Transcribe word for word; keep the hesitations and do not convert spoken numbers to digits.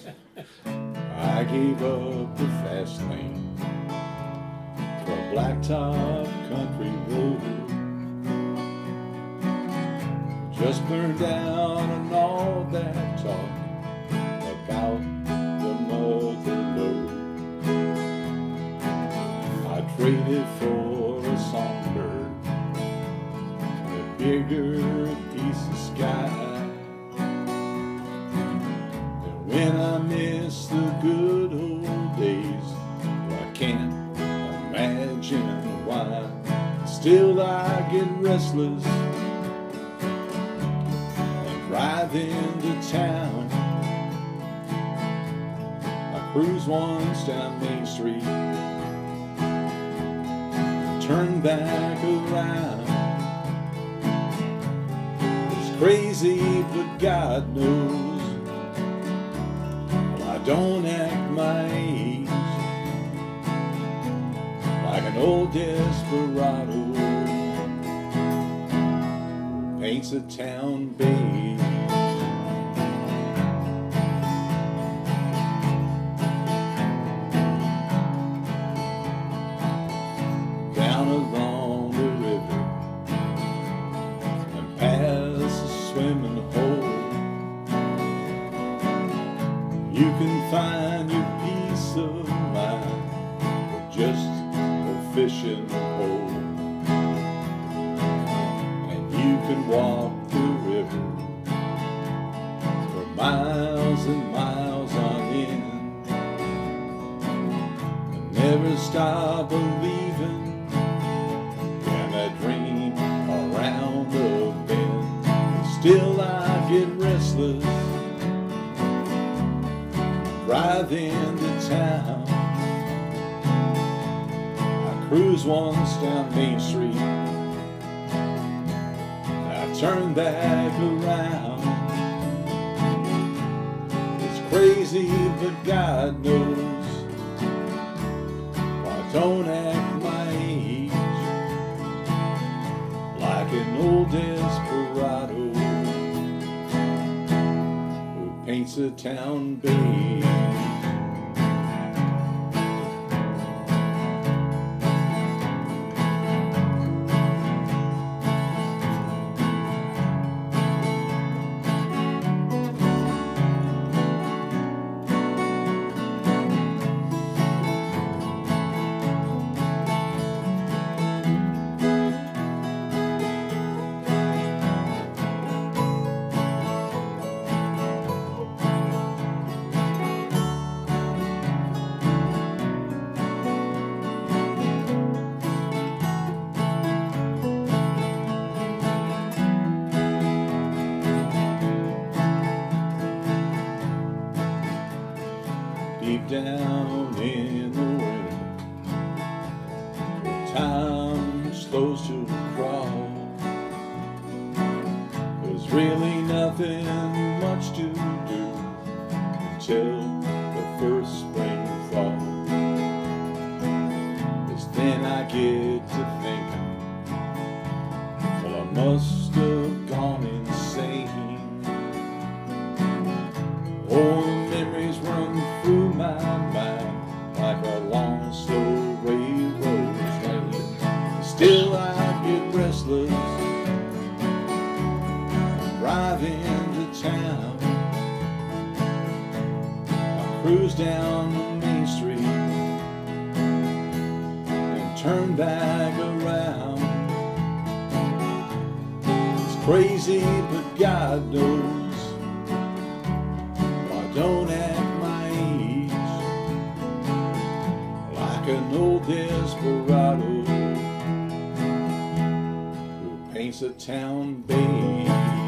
I gave up the fast lane for a blacktop country road. Just burned out on all that talk about the mother load. I traded for a songbird, a bigger piece of sky. And when I miss the good old days, well, I can't imagine why. Still I get restless and drive into town. I cruise once down Main Street, turn back around. It's crazy, but God knows I don't act my age, like an old desperado who paints a town beige. Down along the river and past the swimming hole, you can find your peace of mind with just a fishing pole. And you can walk the river for miles and miles on end and never stop believing in a dream around the bend. Still I get restless, drive into town. I cruise once down Main Street, I turn back around. It's crazy, but God knows I don't act my age, like an old desperado who paints a town beige. Deep down in the winter, time slows to a crawl. There's really nothing much to do until the first spring thaw. 'Cause then I get to thinking, well, I must have gone insane. Oh, memories run through my mind like a long, slow railroad train. Still I get restless, drive into town. I cruise down Main Street and turn back around. It's crazy, but God knows don't act my age, like an old desperado who paints a town beige.